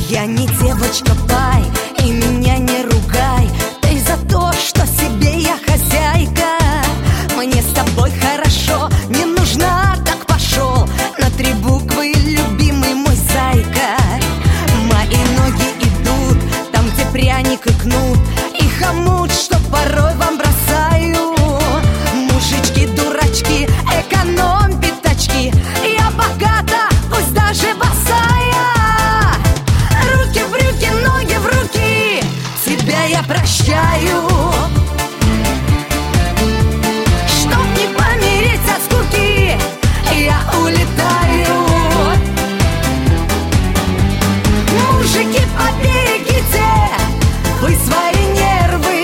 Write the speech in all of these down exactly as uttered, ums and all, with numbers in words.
Я не девочка пай, и меня не ругай. Ты за то, что себе я хозяйка. Мне с тобой хорошо, не нужна, так пошел. На три буквы, любимый мой зайка. Мои ноги идут там, где пряник и кнут, и хомут, что порой вам бросаю. Мужички, дурачки, эконом пятачки. Я богата, пусть даже босая. Руки в брюки, ноги в руки, тебя я прощаю. Чтоб не помереть от скуки, я улетаю. Мужики, поберегите вы свои нервы,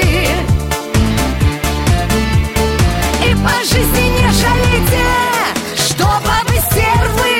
и по жизни не жалейте, что бабы стервы.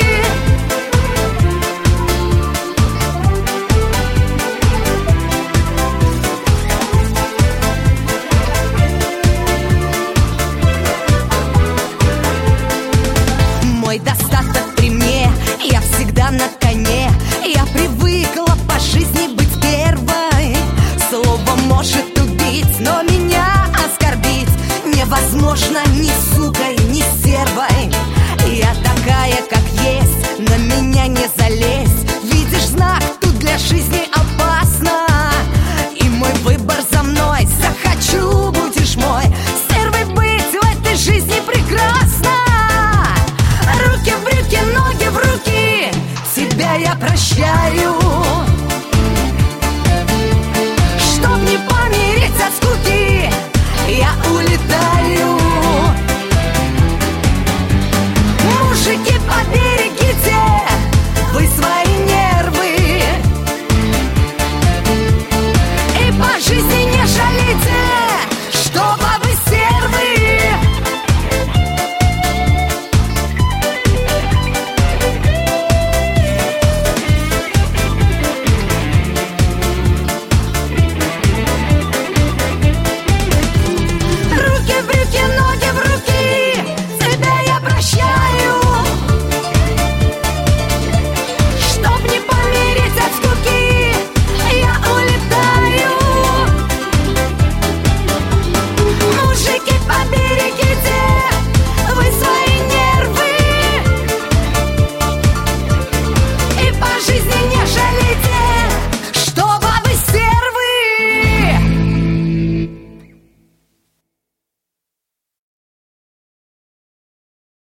Мой достаток при мне, я всегда на коне. Я привыкла по жизни быть первой. Слово может убить, но меня оскорбить невозможно ни сукой, ни стервой. Я такая, как есть, на меня не залезь. Видишь знак, тут для жизни опасно, и мой выбор за мной. Захочу, будешь мой. Стервой быть в этой жизни прекрасно. Руки в брюки, ноги в руки, тебя я прощаю. Чтоб не помереть от скуки, я улетаю.